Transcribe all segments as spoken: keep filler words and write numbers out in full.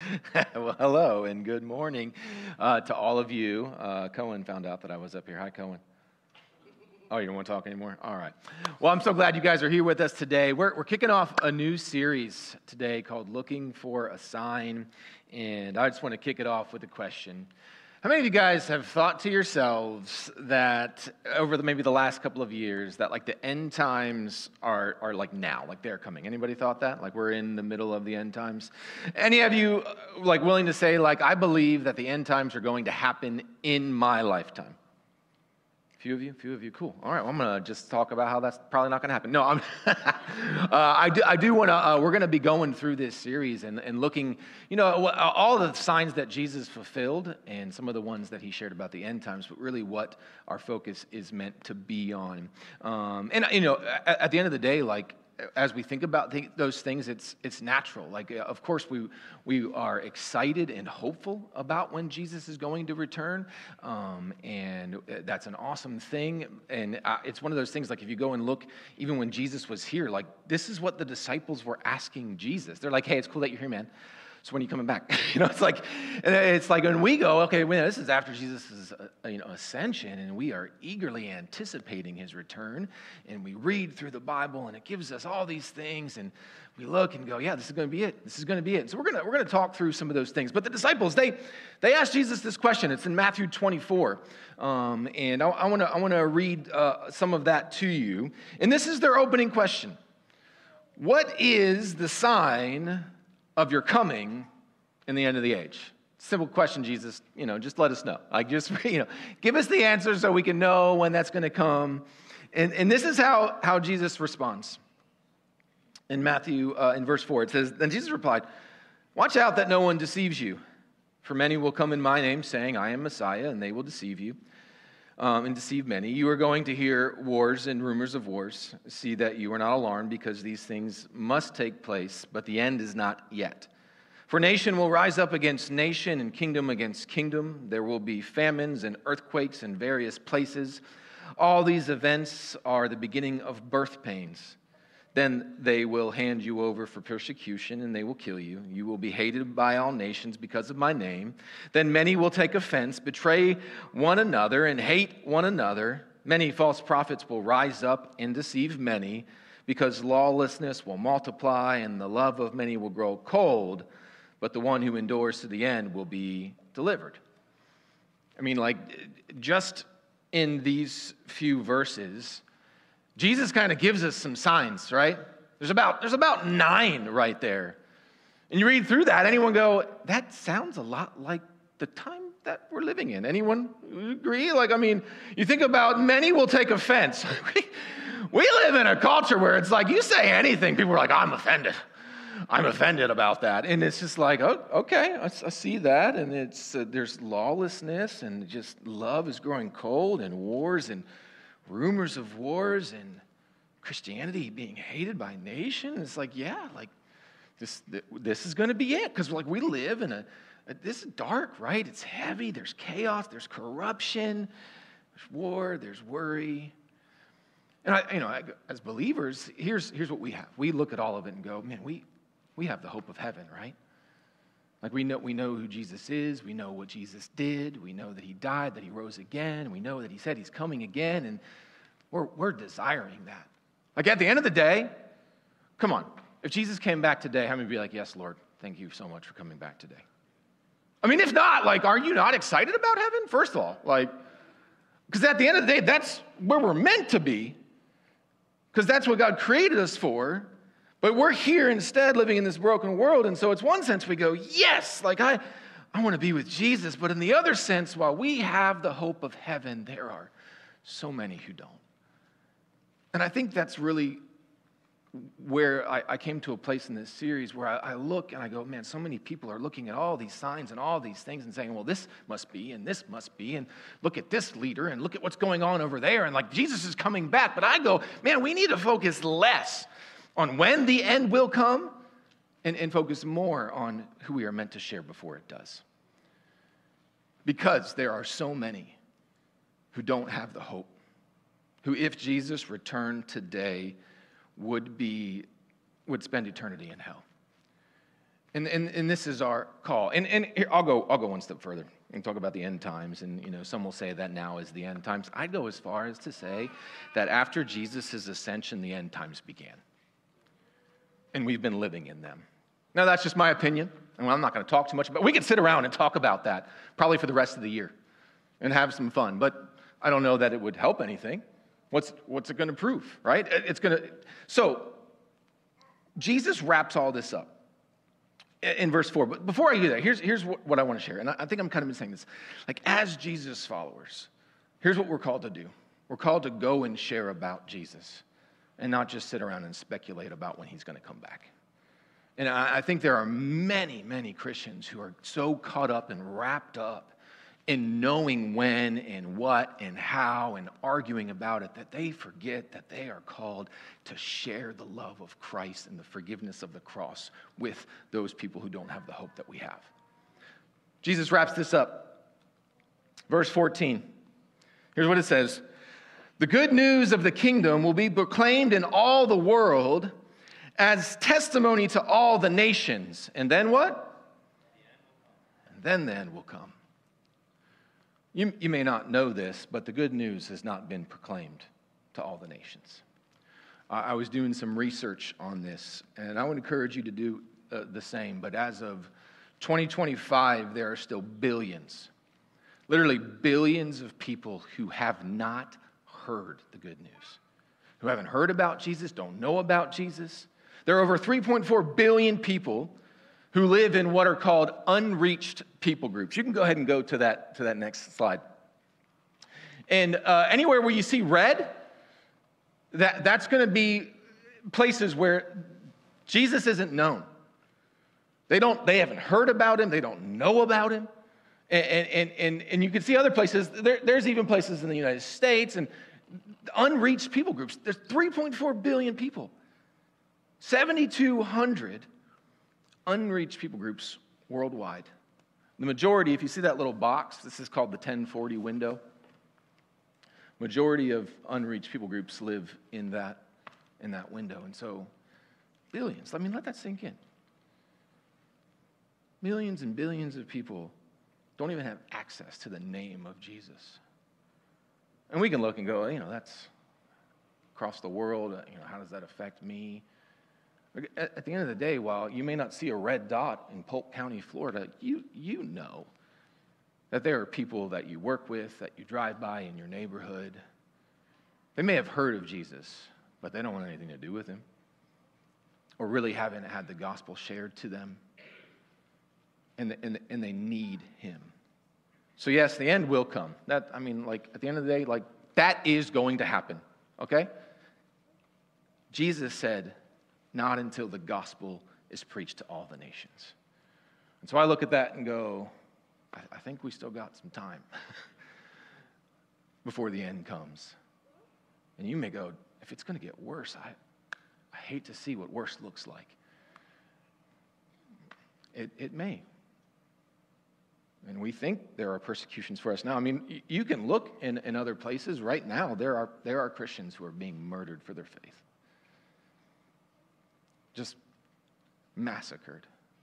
Well, hello and good morning uh, to all of you. Uh, Cohen found out that I was up here. Hi, Cohen. Oh, you don't want to talk anymore? All right. Well, I'm so glad you guys are here with us today. We're, we're kicking off a new series today called Looking for a Sign. And I just want to kick it off with a question. How many of you guys have thought to yourselves that over the, maybe the last couple of years that like the end times are, are like now, like they're coming? Anybody thought that? Like we're in the middle of the end times? Any of you like willing to say like, I believe that the end times are going to happen in my lifetime? A few of you, a few of you, cool. All right, well, I'm going to just talk about how that's probably not going to happen. No, I'm, uh, I do, I do want to, uh, we're going to be going through this series and, and looking, you know, all the signs that Jesus fulfilled and some of the ones that he shared about the end times, but really what our focus is meant to be on. Um, and, you know, at, at the end of the day, like, as we think about th- those things, it's it's natural. Like, uh, of course, we we are excited and hopeful about when Jesus is going to return, um, and that's an awesome thing. And uh, it's one of those things. Like, if you go and look, even when Jesus was here, like this is what the disciples were asking Jesus. They're like, "Hey, it's cool that you're here, man. So when are you coming back?" You know, it's like, it's like when we go, okay, well, this is after Jesus' uh, you know, ascension, and we are eagerly anticipating his return, and we read through the Bible, and it gives us all these things, and we look and go, yeah, this is going to be it. This is going to be it. So we're gonna we're gonna talk through some of those things. But the disciples, they they asked Jesus this question. It's in Matthew twenty-four, um, and I want to I want to read uh, some of that to you. And this is their opening question: what is the sign of your coming in the end of the age? Simple question, Jesus. You know, just let us know. Like, just, you know, give us the answer so we can know when that's going to come. And, and this is how, how Jesus responds. In Matthew, uh, in verse four, it says, "Then Jesus replied, 'Watch out that no one deceives you. For many will come in my name, saying, I am Messiah, and they will deceive you, um, and deceive many. You are going to hear wars and rumors of wars. See that you are not alarmed, because these things must take place, but the end is not yet. For nation will rise up against nation, and kingdom against kingdom. There will be famines and earthquakes in various places. All these events are the beginning of birth pains. Then they will hand you over for persecution, and they will kill you. You will be hated by all nations because of my name. Then many will take offense, betray one another, and hate one another. Many false prophets will rise up and deceive many, because lawlessness will multiply, and the love of many will grow cold. But the one who endures to the end will be delivered.'" I mean, like, just in these few verses, Jesus kind of gives us some signs, right? There's about, there's about nine right there. And you read through that, anyone go, that sounds a lot like the time that we're living in. Anyone agree? Like, I mean, you think about many will take offense. We live in a culture where it's like, you say anything, people are like, I'm offended. I'm offended about that. And it's just like, oh, okay, I, I see that. And it's uh, there's lawlessness, and just love is growing cold, and wars and rumors of wars, and Christianity being hated by nation. It's like, yeah, like this this is going to be it, because like we live in a, a this is dark, right? It's heavy. There's chaos. There's corruption. There's war. There's worry. And I, you know, as believers, here's here's what we have. We look at all of it and go, man, we we have the hope of heaven, right? Like we know we know who Jesus is. We know what Jesus did. We know that he died, that he rose again. We know that he said he's coming again, and we're we're desiring that. Like at the end of the day, come on, if Jesus came back today, how many would be like, yes, Lord, thank you so much for coming back today? I mean, if not, like, are you not excited about heaven? First of all, like, because at the end of the day, that's where we're meant to be, because that's what God created us for. But we're here instead living in this broken world. And so it's one sense we go, yes, like I, I want to be with Jesus. But in the other sense, while we have the hope of heaven, there are so many who don't. And I think that's really where I, I came to a place in this series where I, I look and I go, man, so many people are looking at all these signs and all these things and saying, well, this must be and this must be, and look at this leader and look at what's going on over there, and like Jesus is coming back. But I go, man, we need to focus less on when the end will come and, and focus more on who we are meant to share before it does. Because there are so many who don't have the hope, who if Jesus returned today would be, would spend eternity in hell. And, and, and this is our call. And, and here, I'll go, I'll go one step further and talk about the end times. And, you know, some will say that now is the end times. I'd go as far as to say that after Jesus' ascension, the end times began. And we've been living in them. Now, that's just my opinion. And I'm not going to talk too much about it. We could sit around and talk about that probably for the rest of the year and have some fun. But I don't know that it would help anything. What's, what's it going to prove, right? It's going to. So, Jesus wraps all this up in verse four. But before I do that, here's, here's what, what I want to share. And I think I'm kind of been saying this. Like, as Jesus followers, here's what we're called to do. We're called to go and share about Jesus and not just sit around and speculate about when he's going to come back. And I, I think there are many, many Christians who are so caught up and wrapped up in knowing when and what and how and arguing about it that they forget that they are called to share the love of Christ and the forgiveness of the cross with those people who don't have the hope that we have. Jesus wraps this up. Verse fourteen. Here's what it says. The good news of the kingdom will be proclaimed in all the world as testimony to all the nations. And then what? And then the end will come. You, you may not know this, but the good news has not been proclaimed to all the nations. I, I was doing some research on this, and I would encourage you to do uh, the same. But as of twenty twenty-five, there are still billions, literally billions of people who have not heard the good news, who haven't heard about Jesus, don't know about Jesus. There are over three point four billion people who live in what are called unreached people groups. You can go ahead and go to that, to that next slide. And uh, anywhere where you see red, that, that's going to be places where Jesus isn't known. They don't. They haven't heard about him. They don't know about him. And, and, and, and you can see other places. There, there's even places in the United States and unreached people groups. There's three point four billion people. seven thousand two hundred unreached people groups worldwide. The majority, if you see that little box, this is called the ten forty window. Majority of unreached people groups live in that, in that window. And so, billions. I mean, let that sink in. Millions and billions of people don't even have access to the name of Jesus. And we can look and go, you know, that's across the world. You know, how does that affect me? At the end of the day, while you may not see a red dot in Polk County, Florida, you, you know that there are people that you work with, that you drive by in your neighborhood. They may have heard of Jesus, but they don't want anything to do with him, or really haven't had the gospel shared to them, and, the, and, the, and they need him. So yes, the end will come. That I mean, like, at the end of the day, like, that is going to happen, okay? Jesus said, not until the gospel is preached to all the nations. And so I look at that and go, I, I think we still got some time before the end comes. And you may go, if it's going to get worse, I, I hate to see what worse looks like. It, it may. And we think there are persecutions for us now. I mean, you can look in, in other places right now. There are, there are Christians who are being murdered for their faith. Just massacred.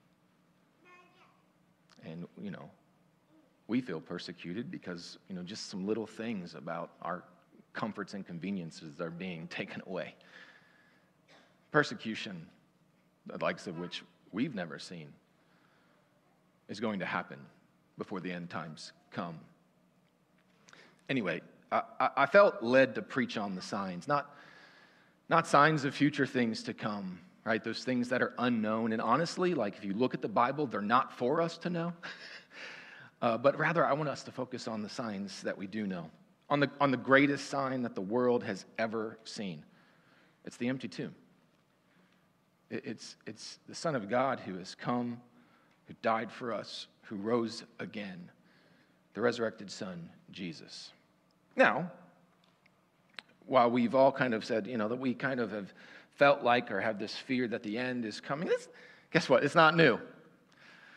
And, you know, we feel persecuted because, you know, just some little things about our comforts and conveniences are being taken away. Persecution, the likes of which we've never seen, is going to happen before the end times come. Anyway, I, I felt led to preach on the signs, not, not signs of future things to come, right? Those things that are unknown. And honestly, like, if you look at the Bible, they're not for us to know. uh, but rather, I want us to focus on the signs that we do know, on the, on the greatest sign that the world has ever seen. It's the empty tomb. It, it's, it's the Son of God who has come, who died for us, who rose again, the resurrected Son, Jesus. Now, while we've all kind of said, you know, that we kind of have felt like or have this fear that the end is coming, this, guess what? It's not new.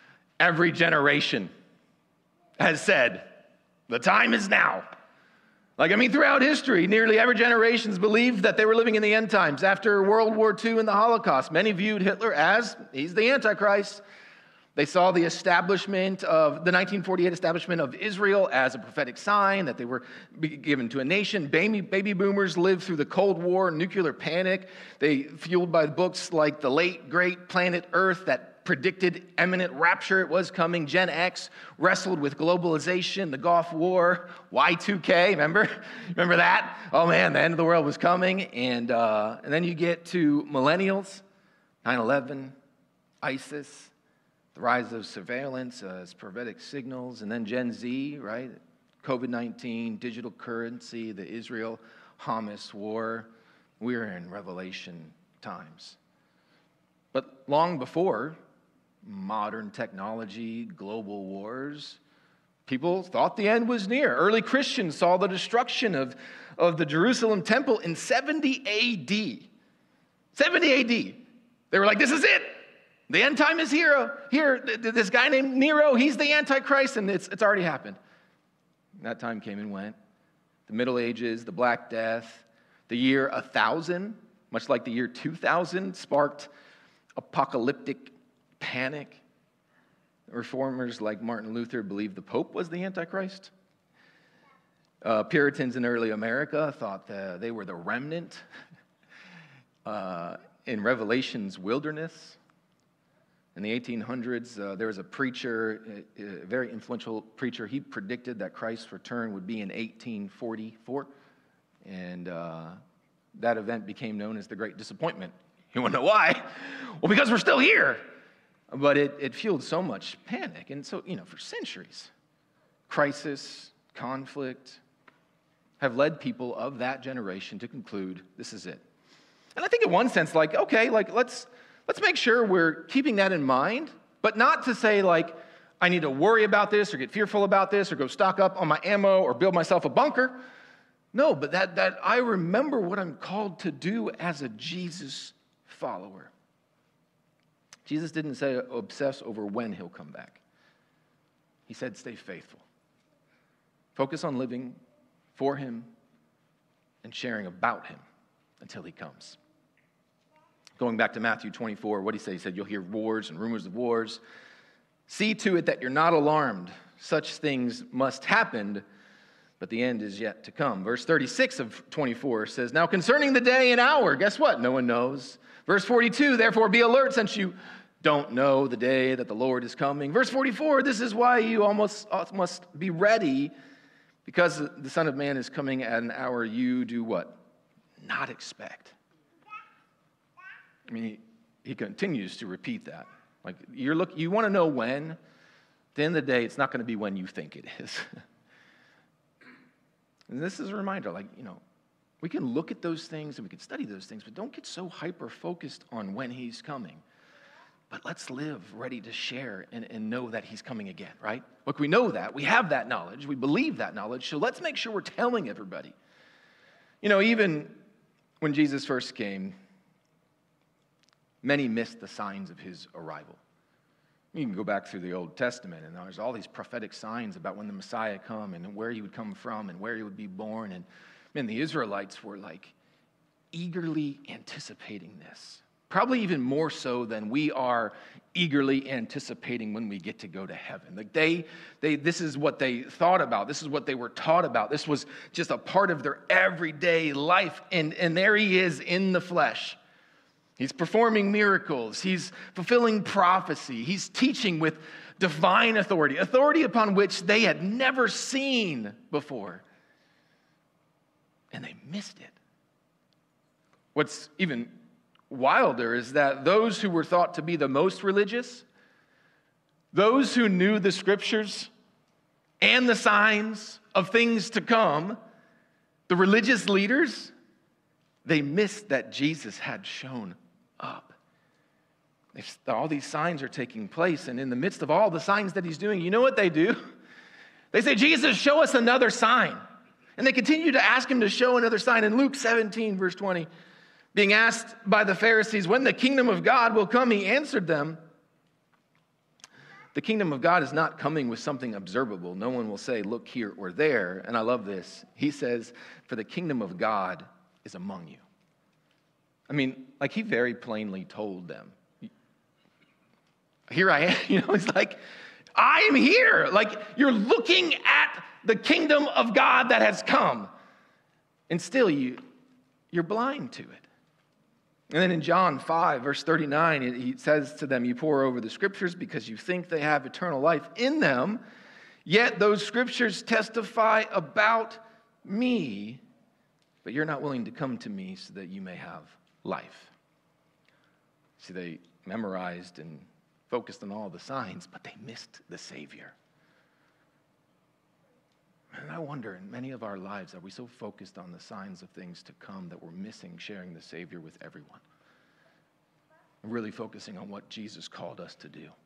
Every generation has said, the time is now. Like, I mean, throughout history, nearly every generation believed that they were living in the end times. After World War Two and the Holocaust, many viewed Hitler as, he's the Antichrist. They saw the establishment of, the nineteen forty-eight establishment of Israel as a prophetic sign that they were given to a nation. Baby, baby boomers lived through the Cold War, nuclear panic. They, fueled by books like The Late Great Planet Earth that predicted imminent rapture, it was coming. Gen X wrestled with globalization, the Gulf War, Y two K, remember? Remember that? Oh man, the end of the world was coming. And, uh, and then you get to millennials, nine eleven, ISIS, the rise of surveillance uh, as prophetic signals, and then Gen Z, right? COVID nineteen, digital currency, the Israel-Hamas war. We're in Revelation times. But long before modern technology, global wars, people thought the end was near. Early Christians saw the destruction of, of the Jerusalem temple in seventy A D. seventy A D. They were like, this is it. The end time is here. Here, this guy named Nero, he's the Antichrist, and it's, it's already happened. And that time came and went. The Middle Ages, the Black Death, the year one thousand, much like the year two thousand, sparked apocalyptic panic. Reformers like Martin Luther believed the Pope was the Antichrist. Uh, Puritans in early America thought that they were the remnant uh, in Revelation's wilderness. In the eighteen hundreds, uh, there was a preacher, a very influential preacher. He predicted that Christ's return would be in eighteen forty-four. And uh, that event became known as the Great Disappointment. You want to know why? Well, because we're still here. But it, it fueled so much panic. And so, you know, for centuries, crisis, conflict have led people of that generation to conclude this is it. And I think in one sense, like, okay, like let's... Let's make sure we're keeping that in mind, but not to say like, I need to worry about this or get fearful about this or go stock up on my ammo or build myself a bunker. No, but that, that I remember what I'm called to do as a Jesus follower. Jesus didn't say obsess over when he'll come back. He said stay faithful. Focus on living for him and sharing about him until he comes. Going back to Matthew twenty-four, what did he say? He said, you'll hear wars and rumors of wars. See to it that you're not alarmed. Such things must happen, but the end is yet to come. Verse thirty-six of twenty-four says, now concerning the day and hour, guess what? No one knows. Verse forty-two, therefore be alert since you don't know the day that the Lord is coming. Verse forty-four, this is why you almost must be ready, because the Son of Man is coming at an hour you do what? Not expect. I mean, he, he continues to repeat that. Like, you're look, you want to know when? At the end of the day, it's not going to be when you think it is. And this is a reminder, like, you know, we can look at those things and we can study those things, but don't get so hyper-focused on when he's coming. But let's live ready to share and, and know that he's coming again, right? Look, we know that. We have that knowledge. We believe that knowledge. So let's make sure we're telling everybody. You know, even when Jesus first came, many missed the signs of his arrival. You can go back through the Old Testament, and there's all these prophetic signs about when the Messiah come and where he would come from and where he would be born. And man, the Israelites were like eagerly anticipating this. Probably even more so than we are eagerly anticipating when we get to go to heaven. Like they, they, this is what they thought about. This is what they were taught about. This was just a part of their everyday life. And, and there he is in the flesh. He's performing miracles. He's fulfilling prophecy. He's teaching with divine authority, authority upon which they had never seen before. And they missed it. What's even wilder is that those who were thought to be the most religious, those who knew the scriptures and the signs of things to come, the religious leaders, they missed that Jesus had shown up. If all these signs are taking place, and in the midst of all the signs that he's doing, you know what they do? They say, Jesus, show us another sign. And they continue to ask him to show another sign. In Luke seventeen, verse twenty, being asked by the Pharisees when the kingdom of God will come, he answered them, The kingdom of God is not coming with something observable. No one will say, look here or there. And I love this. He says, for the kingdom of God is among you. I mean, like he very plainly told them, here I am. You know, it's like, I am here. Like you're looking at the kingdom of God that has come. And still you, you're blind to it. And then in John five, verse thirty-nine, he says to them, you pore over the scriptures because you think they have eternal life in them, yet those scriptures testify about me, but you're not willing to come to me so that you may have life. See, they memorized and focused on all the signs, but they missed the Savior. And I wonder, in many of our lives, are we so focused on the signs of things to come that we're missing sharing the Savior with everyone? We're really focusing on what Jesus called us to do.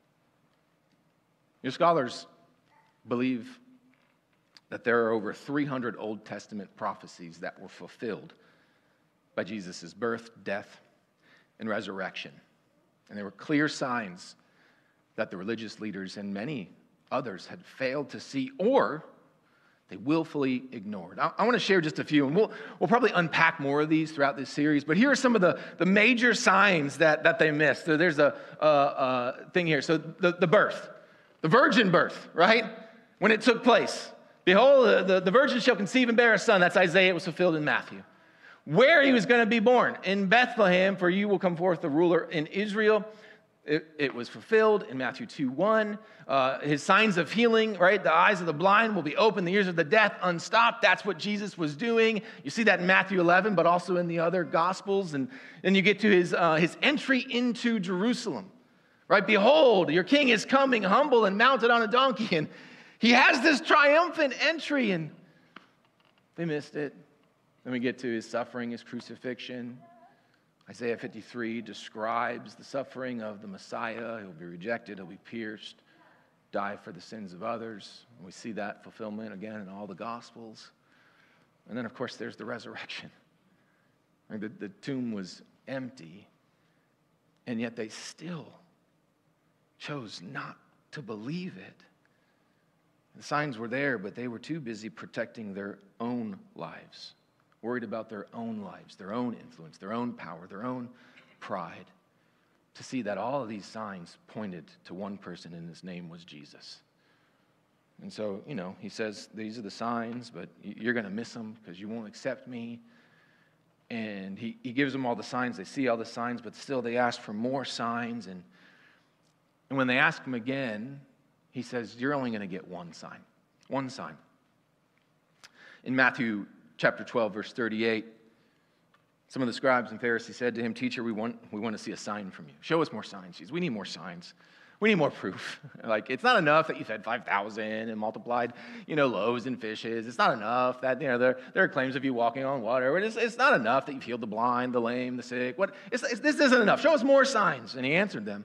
Your scholars believe that there are over three hundred Old Testament prophecies that were fulfilled by Jesus' birth, death, and resurrection. And there were clear signs that the religious leaders and many others had failed to see or they willfully ignored. I, I want to share just a few, and we'll, we'll probably unpack more of these throughout this series, but here are some of the, the major signs that, that they missed. So there's a, a, a thing here. So the, the birth, the virgin birth, right? When it took place. Behold, the, the, the virgin shall conceive and bear a son. That's Isaiah. It was fulfilled in Matthew. Where he was going to be born. In Bethlehem, for you will come forth the ruler in Israel. It, it was fulfilled in Matthew two one. Uh, his signs of healing, right? The eyes of the blind will be open, the ears of the deaf unstopped. That's what Jesus was doing. You see that in Matthew eleven, but also in the other Gospels. And then you get to his, uh, his entry into Jerusalem, right? Behold, your king is coming, humble and mounted on a donkey. And he has this triumphant entry, and they missed it. Then we get to his suffering, his crucifixion. Isaiah fifty-three describes the suffering of the Messiah. He'll be rejected, he'll be pierced, die for the sins of others. And we see that fulfillment again in all the Gospels. And then, of course, there's the resurrection. The, the tomb was empty, and yet they still chose not to believe it. The signs were there, but they were too busy protecting their own lives. Worried about their own lives, their own influence, their own power, their own pride, to see that all of these signs pointed to one person, and his name was Jesus. And so, you know, he says, these are the signs, but you're going to miss them because you won't accept me. And he, he gives them all the signs. They see all the signs, but still they ask for more signs. And, and when they ask him again, he says, you're only going to get one sign. One sign. In Matthew chapter twelve, verse thirty-eight, some of the scribes and Pharisees said to him, teacher, we want, we want to see a sign from you. Show us more signs. Jesus. We need more signs. We need more proof. Like, it's not enough that you fed five thousand and multiplied, you know, loaves and fishes. It's not enough that, you know, there, there are claims of you walking on water. It's, it's not enough that you've healed the blind, the lame, the sick. What? It's, it's, this isn't enough. Show us more signs. And he answered them,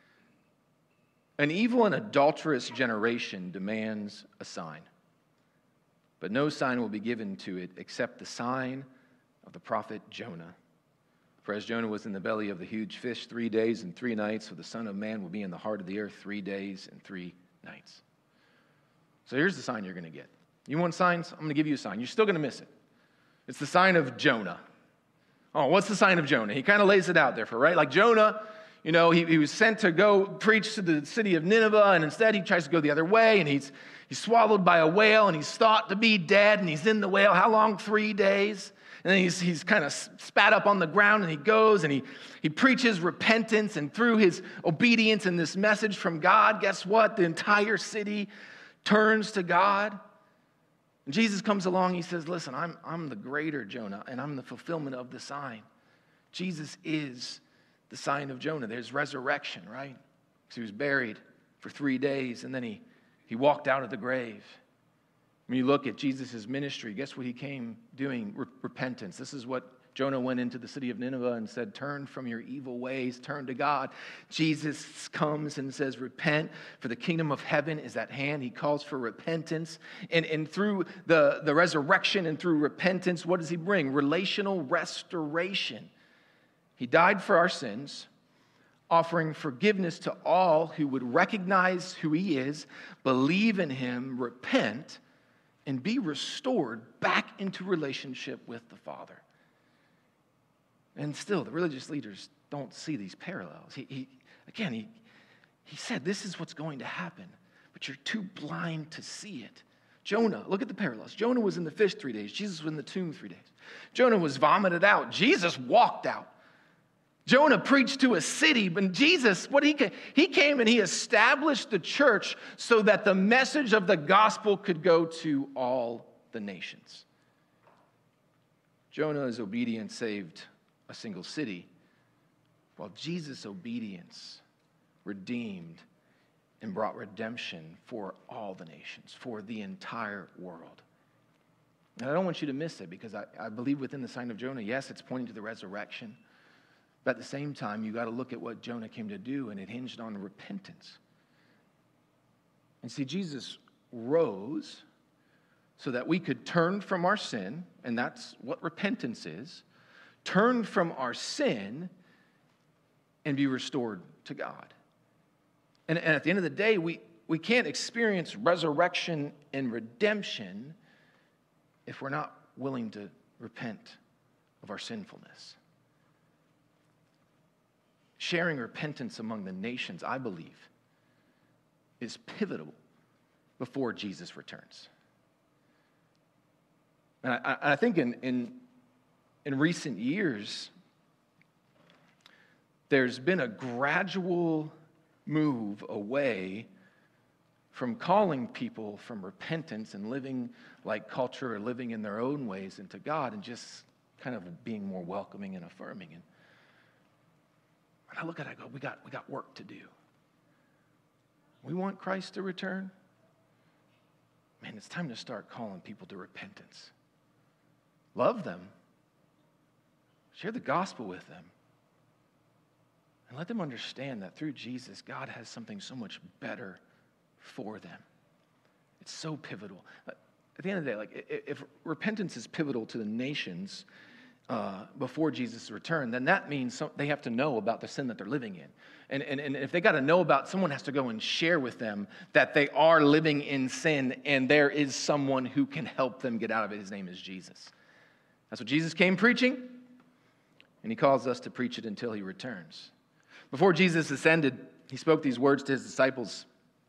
an evil and adulterous generation demands a sign. But no sign will be given to it except the sign of the prophet Jonah. For as Jonah was in the belly of the huge fish three days and three nights, so the Son of Man will be in the heart of the earth three days and three nights. So here's the sign you're going to get. You want signs? I'm going to give you a sign. You're still going to miss it. It's the sign of Jonah. Oh, what's the sign of Jonah? He kind of lays it out there for, right? Like Jonah, you know, he, he was sent to go preach to the city of Nineveh, and instead he tries to go the other way, and he's He's swallowed by a whale, and he's thought to be dead, and he's in the whale. How long? Three days. And then he's, he's kind of spat up on the ground, and he goes, and he, he preaches repentance, and through his obedience and this message from God, guess what? The entire city turns to God. And Jesus comes along, he says, listen, I'm, I'm the greater Jonah, and I'm the fulfillment of the sign. Jesus is the sign of Jonah. There's resurrection, right? Because he was buried for three days, and then he He walked out of the grave. When you look at Jesus' ministry, guess what he came doing? Re- repentance. This is what Jonah went into the city of Nineveh and said, turn from your evil ways, turn to God. Jesus comes and says, repent, for the kingdom of heaven is at hand. He calls for repentance. And, and through the, the resurrection and through repentance, what does he bring? Relational restoration. He died for our sins, offering forgiveness to all who would recognize who he is, believe in him, repent, and be restored back into relationship with the Father. And still, the religious leaders don't see these parallels. He, he again, he, he said, this is what's going to happen, but you're too blind to see it. Jonah, look at the parallels. Jonah was in the fish three days. Jesus was in the tomb three days. Jonah was vomited out. Jesus walked out. Jonah preached to a city, but Jesus, what he he came and he established the church so that the message of the gospel could go to all the nations. Jonah's obedience saved a single city, while Jesus' obedience redeemed and brought redemption for all the nations, for the entire world. And I don't want you to miss it, because I, I believe within the sign of Jonah, yes, it's pointing to the resurrection. But at the same time, you got to look at what Jonah came to do, and it hinged on repentance. And see, Jesus rose so that we could turn from our sin, and that's what repentance is, turn from our sin and be restored to God. And, and at the end of the day, we, we can't experience resurrection and redemption if we're not willing to repent of our sinfulness. Sharing repentance among the nations, I believe, is pivotal before Jesus returns. And I, I think in, in, in recent years, there's been a gradual move away from calling people from repentance and living like culture or living in their own ways into God, and just kind of being more welcoming and affirming. And when I look at it, I go, we got, we got work to do. We want Christ to return. Man, it's time to start calling people to repentance. Love them. Share the gospel with them. And let them understand that through Jesus, God has something so much better for them. It's so pivotal. At the end of the day, like, if repentance is pivotal to the nations uh, before Jesus' return, then that means some, they have to know about the sin that they're living in. And, and, and if they got to know about, someone has to go and share with them that they are living in sin, and there is someone who can help them get out of it. His name is Jesus. That's what Jesus came preaching, and he calls us to preach it until he returns. Before Jesus ascended, he spoke these words to his disciples,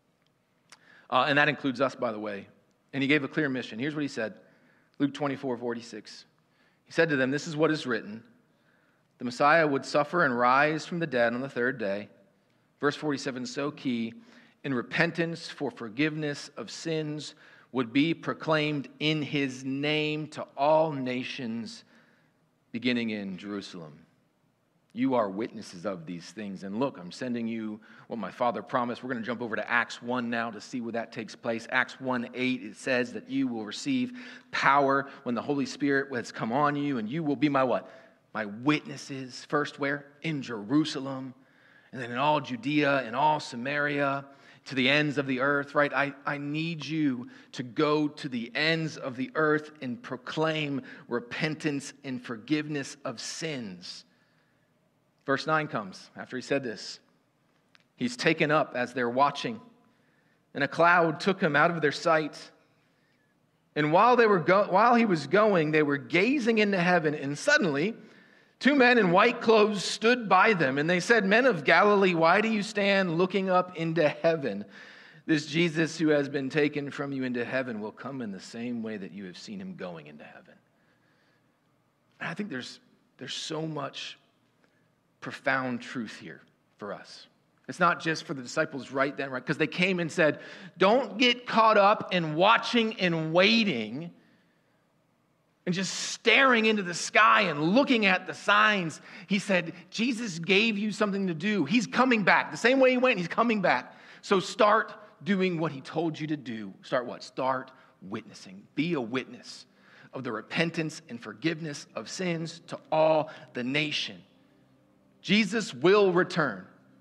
uh, and that includes us, by the way. And he gave a clear mission. Here's what he said, Luke twenty-four forty-six. He said to them, "This is what is written. The Messiah would suffer and rise from the dead on the third day." Verse forty-seven is so key. "And repentance for forgiveness of sins would be proclaimed in his name to all nations, beginning in Jerusalem. You are witnesses of these things. And look, I'm sending you what my Father promised." We're going to jump over to Acts one now to see where that takes place. Acts one eight, it says that you will receive power when the Holy Spirit has come on you, and you will be my what? My witnesses. First where? In Jerusalem, and then in all Judea and all Samaria, to the ends of the earth, right? I, I need you to go to the ends of the earth and proclaim repentance and forgiveness of sins. Verse nine comes after he said this. He's taken up as they're watching, and a cloud took him out of their sight. And while they were go- while he was going, they were gazing into heaven, and suddenly two men in white clothes stood by them, and they said, "Men of Galilee, why do you stand looking up into heaven? This Jesus who has been taken from you into heaven will come in the same way that you have seen him going into heaven." And I think there's there's so much profound truth here for us. It's not just for the disciples right then, right? Because they came and said, don't get caught up in watching and waiting and just staring into the sky and looking at the signs. He said, Jesus gave you something to do. He's coming back. The same way he went, he's coming back. So start doing what he told you to do. Start what? Start witnessing. Be a witness of the repentance and forgiveness of sins to all the nation. Jesus will return.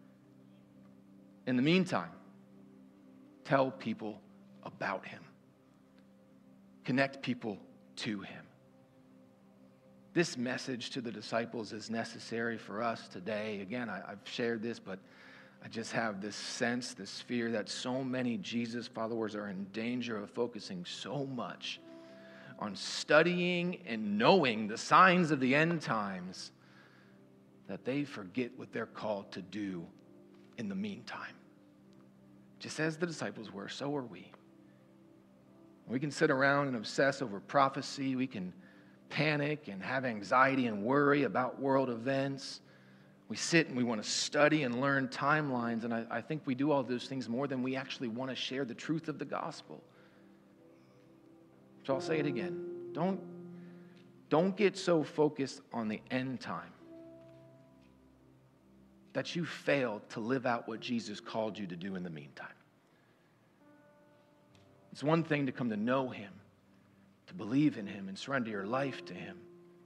In the meantime, tell people about him. Connect people to him. this message to the disciples is necessary for us today. Again, I, I've shared this, but I just have this sense, this fear that so many Jesus followers are in danger of focusing so much on studying and knowing the signs of the end times that they forget what they're called to do in the meantime. Just as the disciples were, so are we. We can sit around and obsess over prophecy. We can panic and have anxiety and worry about world events. We sit and we want to study and learn timelines, and I, I think we do all those things more than we actually want to share the truth of the gospel. So I'll say it again. Don't, don't get so focused on the end time that you fail to live out what Jesus called you to do in the meantime. It's one thing to come to know him, to believe in him and surrender your life to him.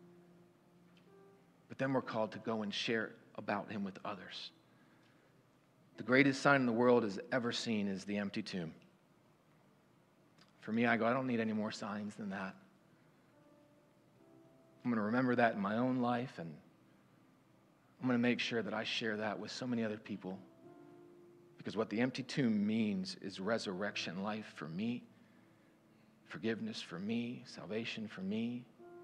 But then we're called to go and share about him with others. The greatest sign the world has ever seen is the empty tomb. For me, I go, I don't need any more signs than that. I'm going to remember that in my own life, and I'm going to make sure that I share that with so many other people. Because what the empty tomb means is resurrection life for me, forgiveness for me, salvation for me.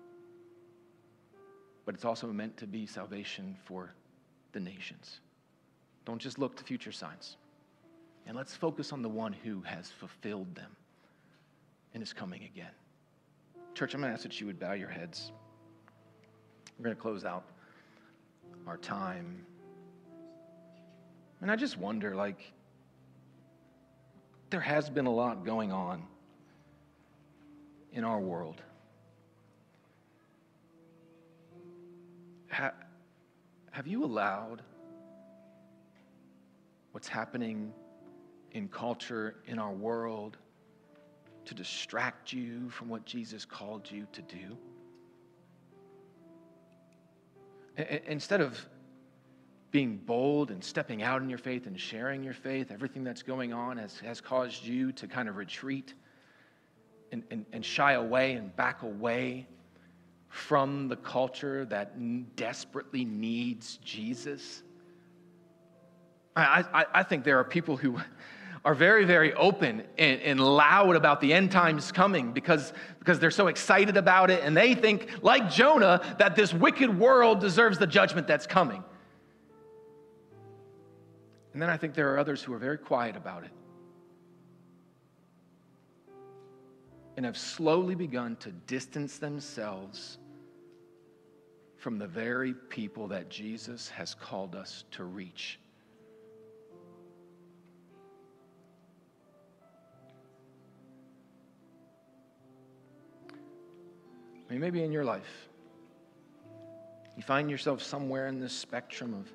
But it's also meant to be salvation for the nations. Don't just look to future signs. And let's focus on the one who has fulfilled them and is coming again. Church, I'm going to ask that you would bow your heads. We're going to close out our time. And I just wonder, like, there has been a lot going on in our world. Ha- have you allowed what's happening in culture, in our world, to distract you from what Jesus called you to do? I- instead of being bold and stepping out in your faith and sharing your faith, everything that's going on has, has caused you to kind of retreat and, and, and shy away and back away from the culture that desperately needs Jesus. I, I, I think there are people who are very, very open and, and loud about the end times coming because, because they're so excited about it, and they think, like Jonah, that this wicked world deserves the judgment that's coming. And then I think there are others who are very quiet about it and have slowly begun to distance themselves from the very people that Jesus has called us to reach. I mean, maybe in your life, you find yourself somewhere in this spectrum of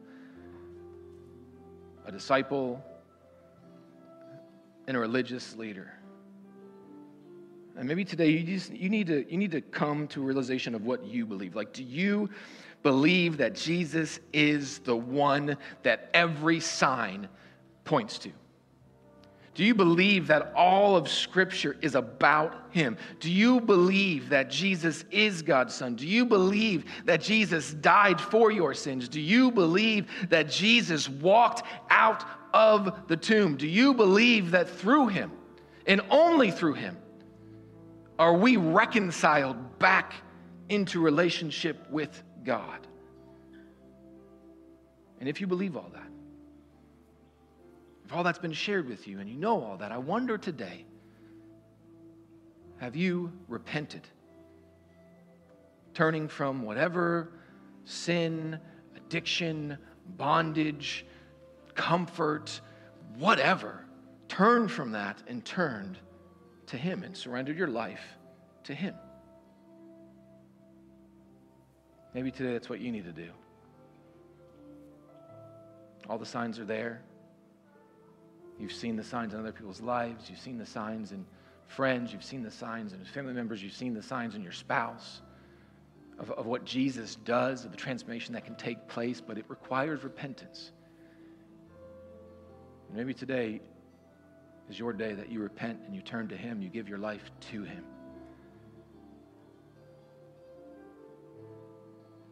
a disciple and a religious leader. And maybe today you just you need to you need to come to a realization of what you believe. Like, do you believe that Jesus is the one that every sign points to? Do you believe that all of Scripture is about him? Do you believe that Jesus is God's Son? Do you believe that Jesus died for your sins? Do you believe that Jesus walked out of the tomb? Do you believe that through him, and only through him, are we reconciled back into relationship with God? And if you believe all that, if all that's been shared with you and you know all that, I wonder today, have you repented? Turning from whatever sin, addiction, bondage, comfort, whatever, turned from that and turned to him and surrendered your life to him. Maybe today that's what you need to do. All the signs are there. You've seen the signs in other people's lives. You've seen the signs in friends. You've seen the signs in family members. You've seen the signs in your spouse of, of what Jesus does, of the transformation that can take place, but it requires repentance. And maybe today is your day that you repent and you turn to him. You give your life to him.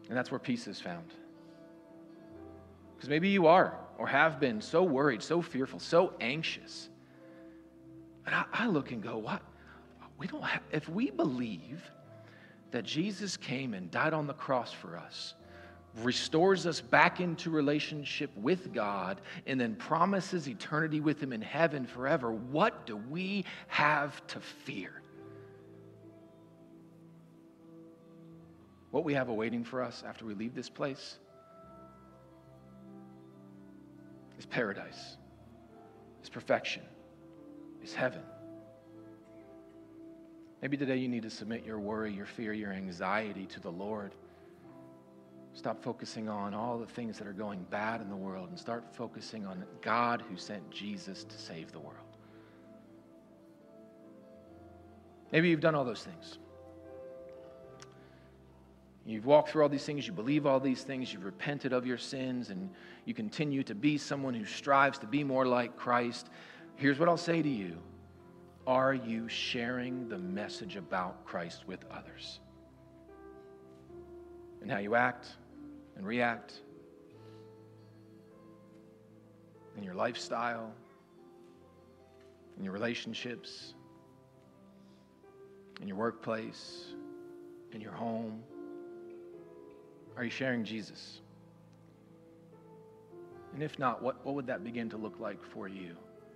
And that's where peace is found. Because maybe you are or have been so worried, so fearful, so anxious. And I, I look and go, what? We don't have, if we believe that Jesus came and died on the cross for us, restores us back into relationship with God, and then promises eternity with Him in heaven forever, what do we have to fear? What we have awaiting for us after we leave this place is paradise, is perfection, is heaven. Maybe today you need to submit your worry, your fear, your anxiety to the Lord. Stop focusing on all the things that are going bad in the world and start focusing on God who sent Jesus to save the world. Maybe you've done all those things. You've walked through all these things, you believe all these things, you've repented of your sins, and you continue to be someone who strives to be more like Christ. Here's what I'll say to you. Are you sharing the message about Christ with others? And how you act and react, in your lifestyle, in your relationships, in your workplace, in your home. Are you sharing Jesus? And if not, what, what would that begin to look like for you?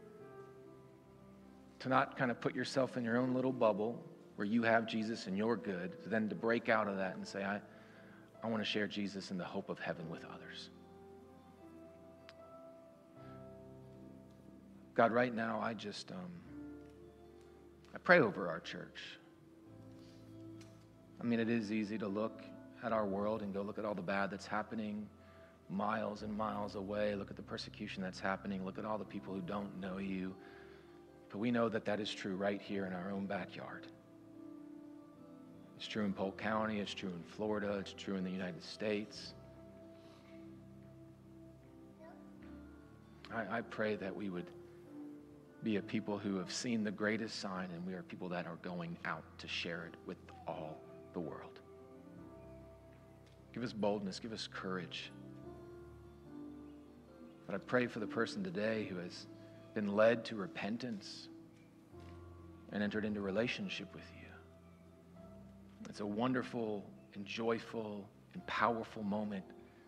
To not kind of put yourself in your own little bubble where you have Jesus and you're good, then to break out of that and say, I, I want to share Jesus in the hope of heaven with others. God, right now, I just, um, I pray over our church. I mean, it is easy to look at our world and go look at all the bad that's happening miles and miles away. Look at the persecution that's happening. Look at all the people who don't know you. But we know that that is true right here in our own backyard. It's true in Polk County. It's true in Florida. It's true in the United States. I, I pray that we would be a people who have seen the greatest sign, and we are people that are going out to share it with all the world. Give us boldness. Give us courage. But I pray for the person today who has been led to repentance and entered into relationship with you. It's a wonderful and joyful and powerful moment.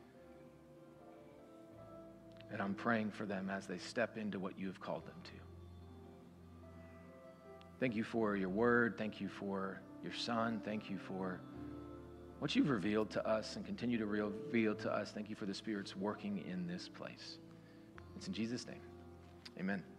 And I'm praying for them as they step into what you have called them to. Thank you for your word. Thank you for your son. Thank you for what you've revealed to us and continue to reveal to us. Thank you for the Spirit's working in this place. It's in Jesus' name. Amen.